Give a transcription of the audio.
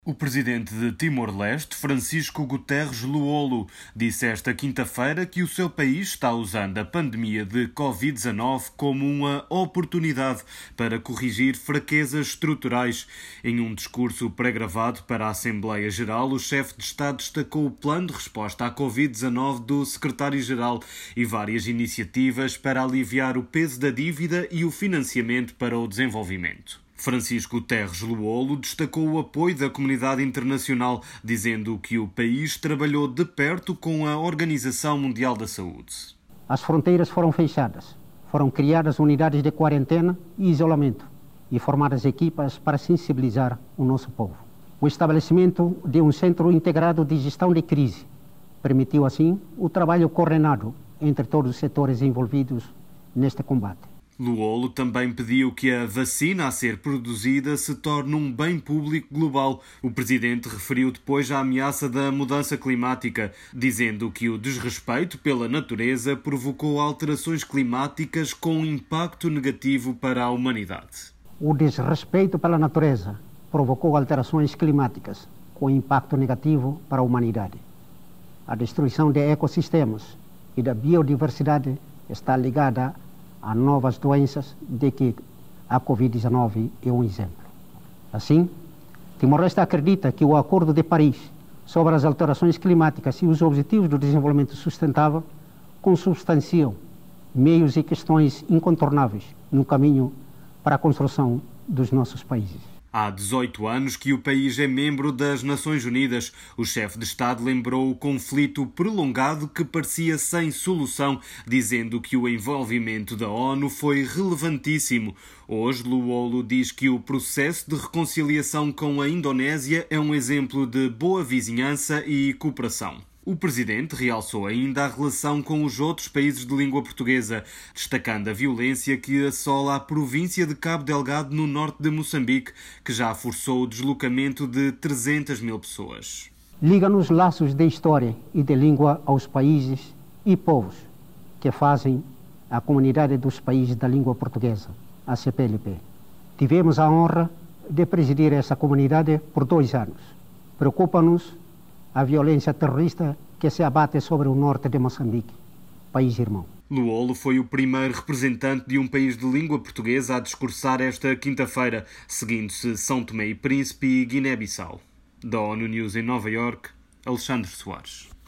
O presidente de Timor-Leste, Francisco Guterres Luolo, disse esta quinta-feira que o seu país está usando a pandemia de Covid-19 como uma oportunidade para corrigir fraquezas estruturais. Em um discurso pré-gravado para a Assembleia Geral, o chefe de Estado destacou o plano de resposta à Covid-19 do secretário-geral e várias iniciativas para aliviar o peso da dívida e o financiamento para o desenvolvimento. Francisco Guterres Luolo destacou o apoio da comunidade internacional, dizendo que o país trabalhou de perto com a Organização Mundial da Saúde. As fronteiras foram fechadas, foram criadas unidades de quarentena e isolamento e formadas equipas para sensibilizar o nosso povo. O estabelecimento de um centro integrado de gestão de crise permitiu, assim, o trabalho coordenado entre todos os setores envolvidos neste combate. Luolo também pediu que a vacina a ser produzida se torne um bem público global. O presidente referiu depois a ameaça da mudança climática, dizendo que o desrespeito pela natureza provocou alterações climáticas com impacto negativo para a humanidade. O desrespeito pela natureza provocou alterações climáticas com impacto negativo para a humanidade. A destruição de ecossistemas e da biodiversidade está ligada a novas doenças, de que a Covid-19 é um exemplo. Assim, Timor-Leste acredita que o Acordo de Paris sobre as alterações climáticas e os Objetivos do Desenvolvimento Sustentável consubstanciam meios e questões incontornáveis no caminho para a construção dos nossos países. Há 18 anos que o país é membro das Nações Unidas. O chefe de Estado lembrou o conflito prolongado que parecia sem solução, dizendo que o envolvimento da ONU foi relevantíssimo. Hoje, Luolo diz que o processo de reconciliação com a Indonésia é um exemplo de boa vizinhança e cooperação. O presidente realçou ainda a relação com os outros países de língua portuguesa, destacando a violência que assola a província de Cabo Delgado, no norte de Moçambique, que já forçou o deslocamento de 300 mil pessoas. Liga-nos laços de história e de língua aos países e povos que fazem a Comunidade dos Países da Língua Portuguesa, a CPLP. Tivemos a honra de presidir essa comunidade por 2 anos. Preocupa-nos a violência terrorista que se abate sobre o norte de Moçambique, país irmão. Luolo foi o primeiro representante de um país de língua portuguesa a discursar esta quinta-feira, seguindo-se São Tomé e Príncipe e Guiné-Bissau. Da ONU News em Nova Iorque, Alexandre Soares.